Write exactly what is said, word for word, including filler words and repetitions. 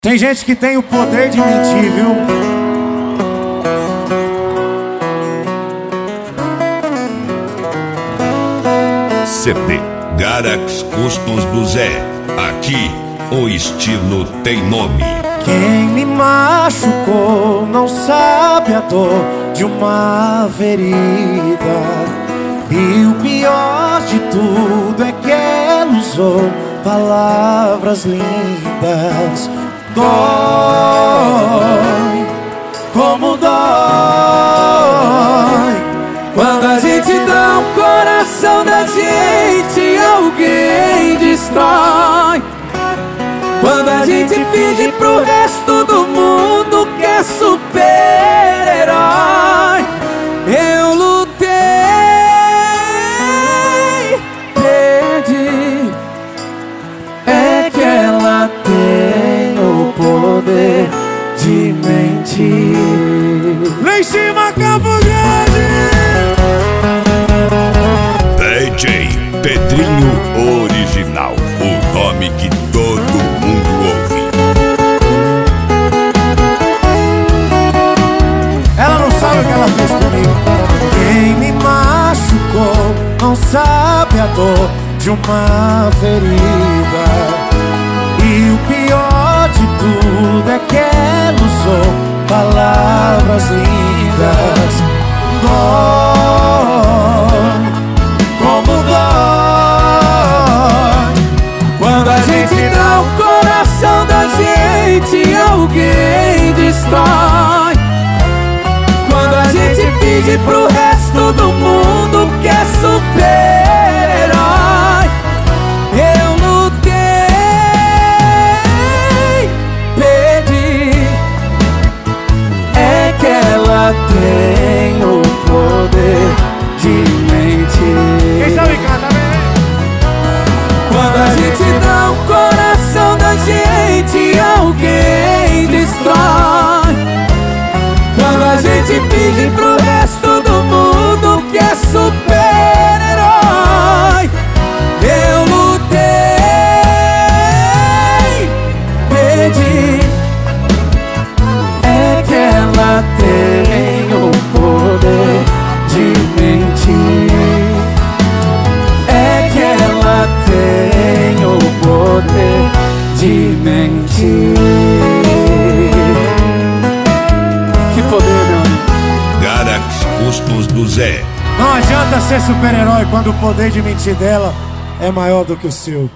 Tem gente que tem o poder de mentir, viu? C D Garax Custos do Zé. Aqui o estilo tem nome. Quem me machucou não sabe a dor de uma ferida. E o pior de tudo é que ela usou palavras lindas. Dói, como dói quando a gente dá um coração da gente e alguém destrói. Quando a gente finge pro resto do mundo que é super-herói. Eu lutei, perdi. É que ela tem o poder de mentir. lá em cima, Campo Grande! D J Pedrinho Original, o nome que todo mundo ouve. Ela não sabe o que ela fez comigo. Quem me machucou não sabe a dor de uma ferida. E o pior de tudo é que ela usou palavras lindas. Dói, como dói quando a gente dá o coração da gente e alguém destrói. Quando a gente pede pro resto do mundo que é super-herói. Eu lutei, perdi. É que ela tem o poder de mentir. Quem sabe canta, vem! Quando a gente dá um coração da gente e alguém destrói. Quando a gente pede pro resto do mundo que é super-herói. Eu lutei, perdi. É que ela tem o poder de mentir. É que ela tem o poder de mentir. Que poder, meu amigo. Garax Custos do Zé. Não adianta ser super-herói quando o poder de mentir dela é maior do que o seu.